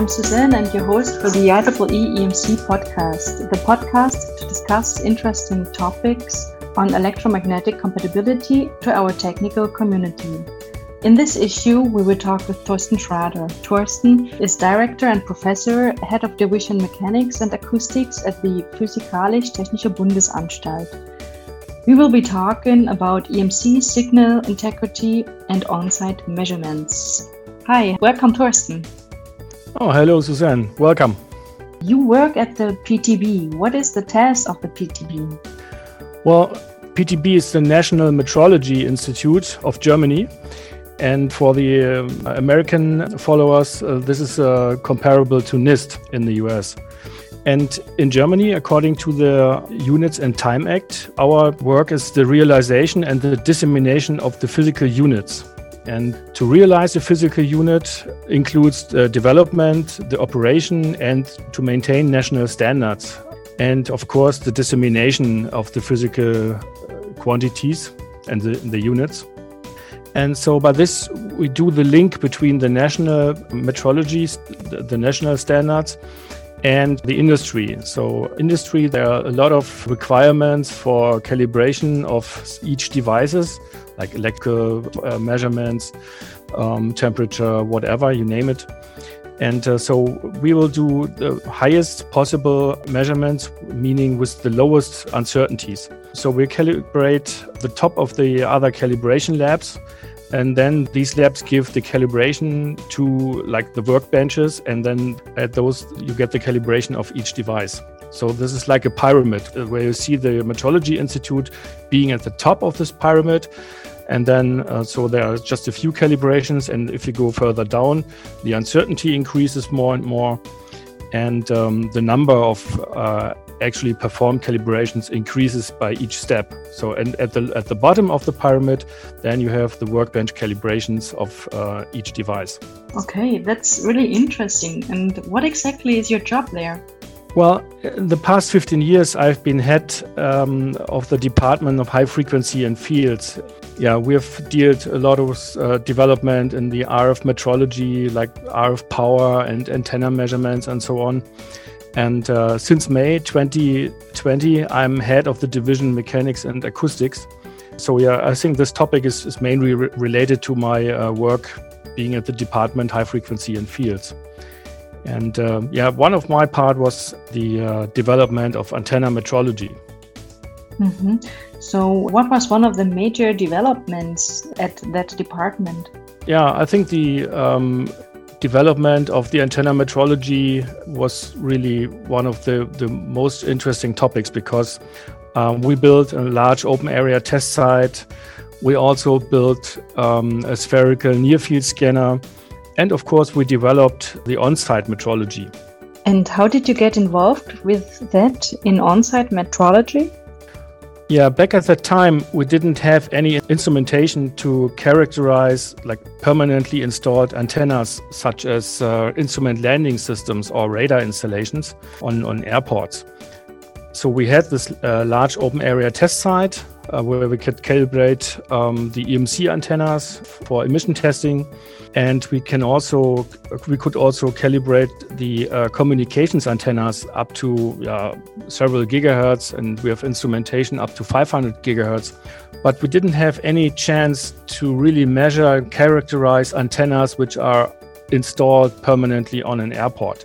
I'm Suzanne and your host for the IEEE EMC podcast, the podcast to discuss interesting topics on electromagnetic compatibility to our technical community. In this issue, we will talk with Thorsten Schrader. Thorsten is Director and Professor, Head of Division Mechanics and Acoustics at the Physikalisch-Technische Bundesanstalt. We will be talking about EMC signal integrity and on-site measurements. Hi, welcome Thorsten. Oh, hello Suzanne, welcome. You work at the PTB. What is the task of the PTB? Well, PTB is the National Metrology Institute of Germany. And for the American followers, this is comparable to NIST in the US. And in Germany, according to the Units and Time Act, our work is the realization and the dissemination of the physical units. And to realize a physical unit includes the development, the operation, and to maintain national standards. And of course, the dissemination of the physical quantities and the units. And so by this, we do the link between the national metrology, the national standards, and the industry. So industry, there are a lot of requirements for calibration of each devices, like electrical measurements, temperature, whatever, you name it. And so we will do the highest possible measurements, meaning with the lowest uncertainties. So we calibrate the top of the other calibration labs. And then these labs give the calibration to like the workbenches, and then at those you get the calibration of each device. So this is like a pyramid where you see the Metrology Institute being at the top of this pyramid. And then so there are just a few calibrations, and if you go further down, the uncertainty increases more and more, and the number of actually performed calibrations increases by each step. So and at the bottom of the pyramid, then you have the workbench calibrations of each device. Okay, that's really interesting. And what exactly is your job there? Well, in the past 15 years, I've been head of the Department of High Frequency and Fields. Yeah, we have dealt a lot of development in the RF metrology, like RF power and antenna measurements and so on. And since May 2020, I'm head of the Division Mechanics and Acoustics. So yeah, I think this topic is mainly related to my work being at the Department High Frequency and Fields. And one of my part was the development of antenna metrology. Mm-hmm. So what was one of the major developments at that department? Yeah, I think the development of the antenna metrology was really one of the most interesting topics, because we built a large open area test site. We also built a spherical near field scanner. And of course, we developed the on-site metrology. And how did you get involved with that in on-site metrology? Yeah, back at that time, we didn't have any instrumentation to characterize like permanently installed antennas, such as instrument landing systems or radar installations on airports. So we had this large open area test site where we could calibrate the EMC antennas for emission testing, and we could also calibrate the communications antennas up to several gigahertz, and we have instrumentation up to 500 gigahertz. But we didn't have any chance to really measure and characterize antennas which are installed permanently on an airport.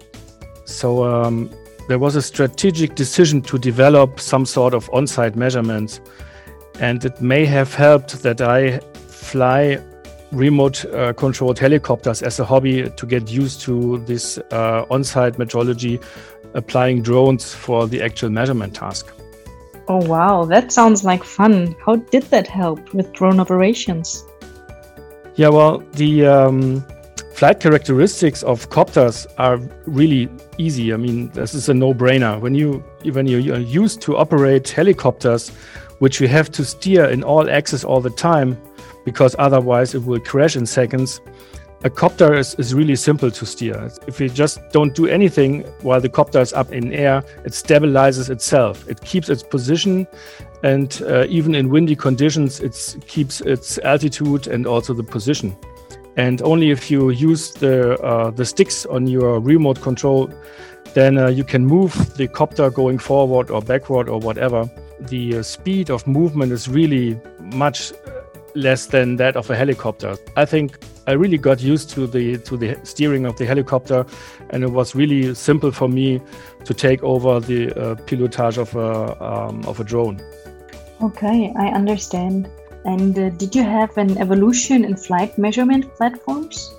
So there was a strategic decision to develop some sort of on-site measurements, and it may have helped that I fly remote controlled helicopters as a hobby to get used to this on-site metrology, applying drones for the actual measurement task. Oh wow, that sounds like fun. How did that help with drone operations? Yeah, well, the flight characteristics of copters are really easy. I mean, this is a no-brainer. When you're used to operate helicopters, which you have to steer in all axes all the time, because otherwise it will crash in seconds, a copter is really simple to steer. If you just don't do anything while the copter is up in air, it stabilizes itself. It keeps its position, and even in windy conditions, it keeps its altitude and also the position. And only if you use the sticks on your remote control, then you can move the copter going forward or backward or whatever. The speed of movement is really much less than that of a helicopter. I think I really got used to the steering of the helicopter, and it was really simple for me to take over the pilotage of a drone. Okay, I understand. And did you have an evolution in flight measurement platforms?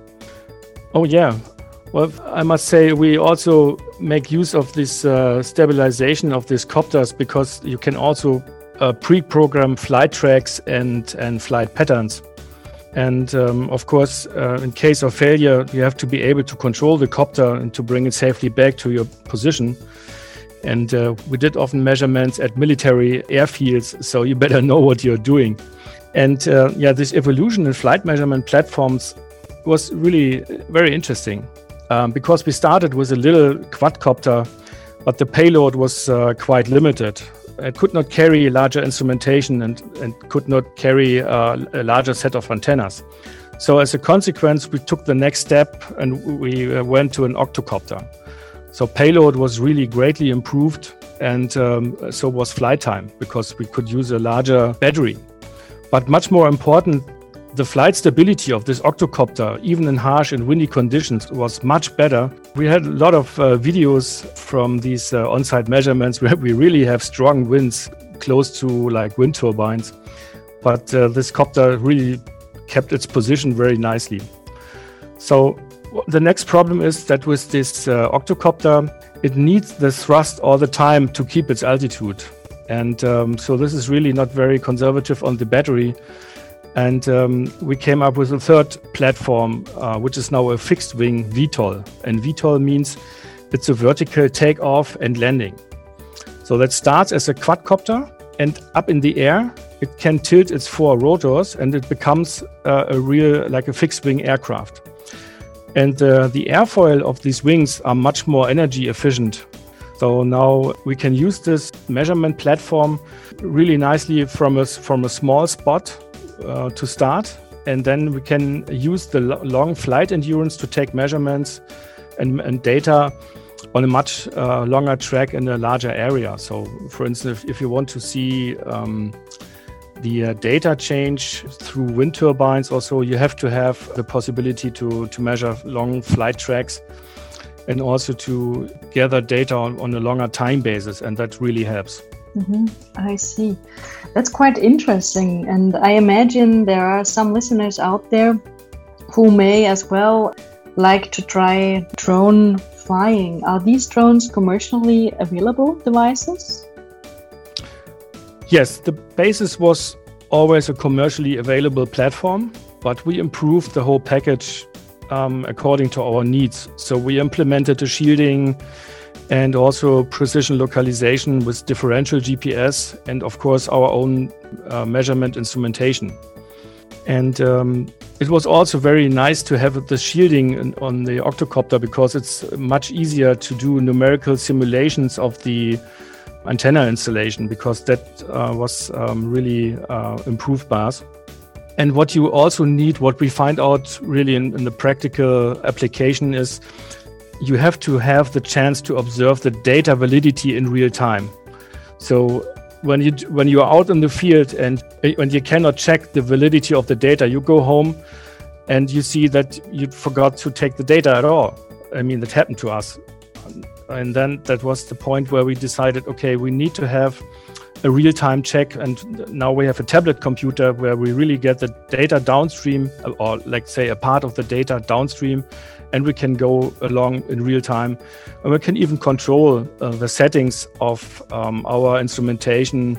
Oh yeah. Well, I must say we also make use of this stabilization of these copters, because you can also pre-program flight tracks and flight patterns. And of course, in case of failure, you have to be able to control the copter and to bring it safely back to your position. And we did often measurements at military airfields, so you better know what you're doing. And this evolution in flight measurement platforms was really very interesting, because we started with a little quadcopter, but the payload was quite limited. It could not carry larger instrumentation and could not carry a larger set of antennas. So as a consequence, we took the next step and we went to an octocopter. So payload was really greatly improved, and so was flight time, because we could use a larger battery. But much more important, the flight stability of this octocopter, even in harsh and windy conditions, was much better. We had a lot of videos from these on-site measurements where we really have strong winds close to like wind turbines. But this copter really kept its position very nicely. So the next problem is that with this octocopter, it needs the thrust all the time to keep its altitude. And so this is really not very conservative on the battery. And we came up with a third platform, which is now a fixed wing VTOL. And VTOL means it's a vertical takeoff and landing. So that starts as a quadcopter, and up in the air, it can tilt its 4 rotors, and it becomes a real, like a fixed wing aircraft. And the airfoil of these wings are much more energy efficient. So now we can use this measurement platform really nicely from a small spot to start, and then we can use the long flight endurance to take measurements and data on a much longer track in a larger area. So for instance, if you want to see the data change through wind turbines also, you have to have the possibility to measure long flight tracks and also to gather data on a longer time basis, and that really helps. Mm-hmm. I see. That's quite interesting. And I imagine there are some listeners out there who may as well like to try drone flying. Are these drones commercially available devices? Yes, the basis was always a commercially available platform, but we improved the whole package according to our needs. So we implemented the shielding and also precision localization with differential GPS, and of course our own measurement instrumentation. And it was also very nice to have the shielding on the octocopter, because it's much easier to do numerical simulations of the antenna installation, because that was really improved by us. And what you also need, what we find out really in the practical application, is you have to have the chance to observe the data validity in real time. So when you are out in the field and when you cannot check the validity of the data, you go home and you see that you forgot to take the data at all. I mean, that happened to us. And then that was the point where we decided, okay, we need to have a real-time check. And now we have a tablet computer where we really get the data downstream, or like say a part of the data downstream, and we can go along in real time. And we can even control the settings of our instrumentation,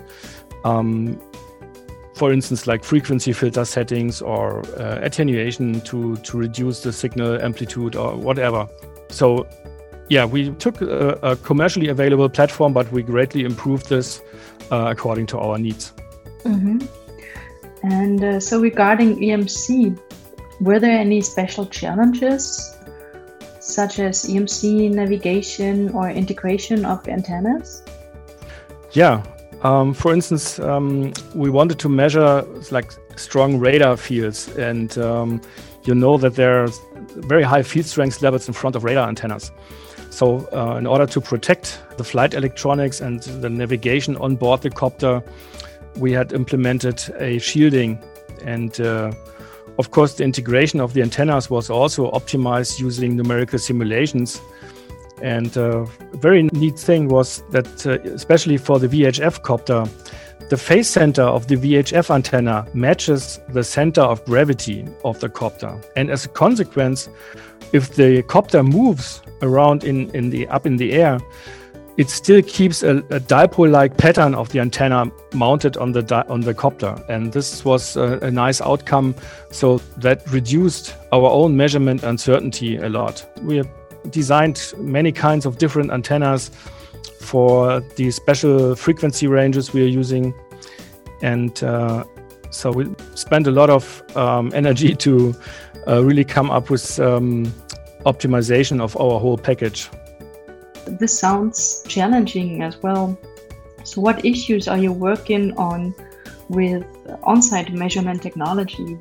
for instance, like frequency filter settings or attenuation to reduce the signal amplitude or whatever. So yeah, we took a commercially available platform, but we greatly improved this according to our needs. Mm-hmm. And so regarding EMC, were there any special challenges, such as EMC navigation or integration of antennas? Yeah. For instance, we wanted to measure like strong radar fields, and you know that there are very high field strength levels in front of radar antennas. So in order to protect the flight electronics and the navigation on board the copter, we had implemented a shielding. And of course, the integration of the antennas was also optimized using numerical simulations. And a very neat thing was that, especially for the VHF copter, the phase center of the VHF antenna matches the center of gravity of the copter. And as a consequence, if the copter moves around up in the air, it still keeps a dipole-like pattern of the antenna mounted on the copter. And this was a nice outcome. So that reduced our own measurement uncertainty a lot. We have designed many kinds of different antennas for the special frequency ranges we are using. And so we spent a lot of energy to really come up with optimization of our whole package. This sounds challenging as well. So what issues are you working on with on-site measurement technology?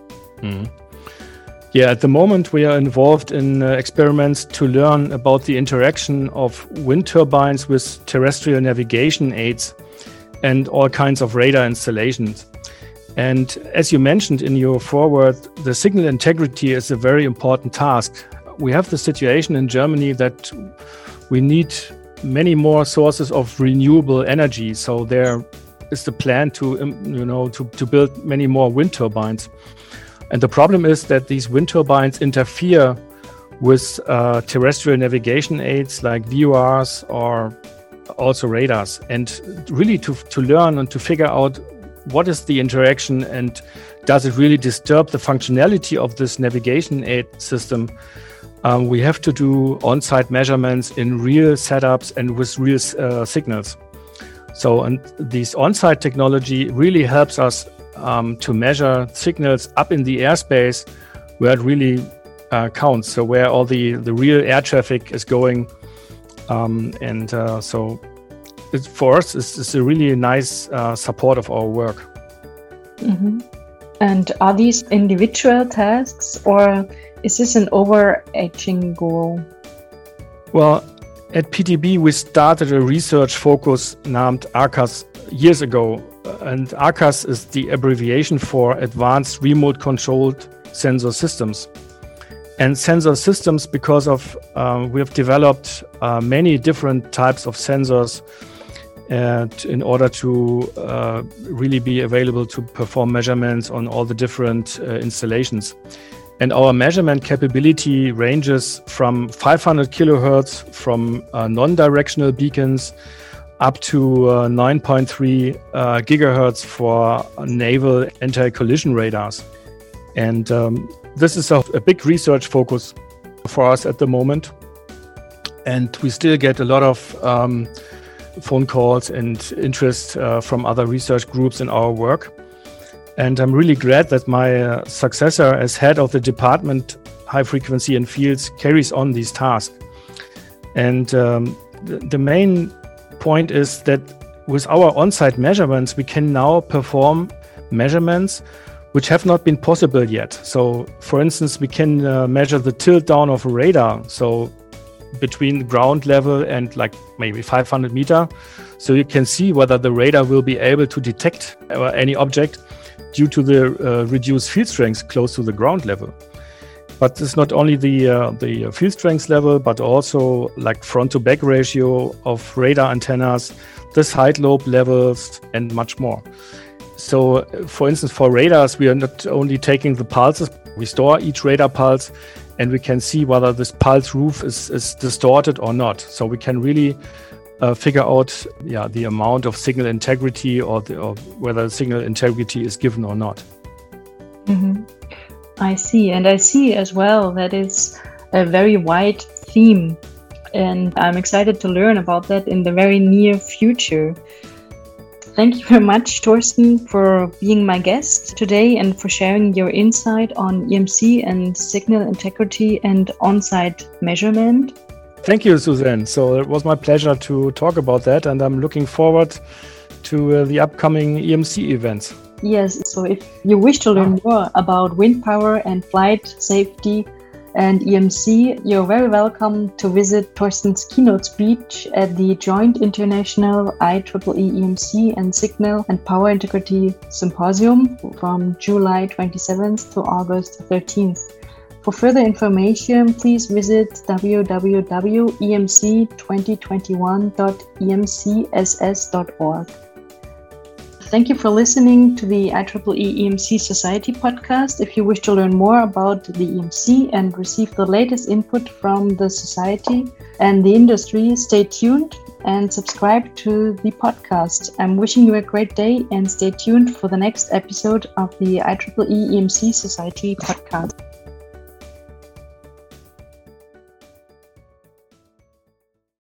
Yeah, at the moment we are involved in experiments to learn about the interaction of wind turbines with terrestrial navigation aids and all kinds of radar installations. And as you mentioned in your foreword, the signal integrity is a very important task. We have the situation in Germany that we need many more sources of renewable energy. So there is the plan to build many more wind turbines. And the problem is that these wind turbines interfere with terrestrial navigation aids like VORs or also radars. And really to learn and to figure out what is the interaction and does it really disturb the functionality of this navigation aid system, we have to do on-site measurements in real setups and with real signals. So, and this on-site technology really helps us to measure signals up in the airspace where it really counts. So where all the real air traffic is going. So for us, it's a really nice support of our work. Mm-hmm. And are these individual tasks or is this an overarching goal? Well, at PTB, we started a research focus named ARCAS years ago. And ARCAS is the abbreviation for Advanced Remote Controlled Sensor Systems. And sensor systems, because of we have developed many different types of sensors in order to really be available to perform measurements on all the different installations. And our measurement capability ranges from 500 kilohertz from non-directional beacons up to 9.3 gigahertz for naval anti-collision radars. And this is a big research focus for us at the moment. And we still get a lot of phone calls and interest from other research groups in our work. And I'm really glad that my successor as head of the department, High Frequency and Fields, carries on these tasks. And the main point is that with our on-site measurements, we can now perform measurements which have not been possible yet. So, for instance, we can measure the tilt down of a radar. So between ground level and like maybe 500 meter. So you can see whether the radar will be able to detect any object due to the reduced field strength close to the ground level. But it's not only the field strength level, but also like front to back ratio of radar antennas, the side lobe levels, and much more. So, for instance, for radars, we are not only taking the pulses, we store each radar pulse, and we can see whether this pulse roof is distorted or not. So we can really figure out the amount of signal integrity or whether signal integrity is given or not. Mm-hmm. I see. And I see as well that it's a very wide theme. And I'm excited to learn about that in the very near future. Thank you very much, Thorsten, for being my guest today and for sharing your insight on EMC and signal integrity and on-site measurement. Thank you, Suzanne. So it was my pleasure to talk about that, and I'm looking forward to the upcoming EMC events. Yes, so if you wish to learn more about wind power and flight safety and EMC, you're very welcome to visit Torsten's keynote speech at the Joint International IEEE EMC and Signal and Power Integrity Symposium from July 27th to August 13th. For further information, please visit www.emc2021.emcss.org. Thank you for listening to the IEEE EMC Society podcast. If you wish to learn more about the EMC and receive the latest input from the society and the industry, stay tuned and subscribe to the podcast. I'm wishing you a great day and stay tuned for the next episode of the IEEE EMC Society podcast.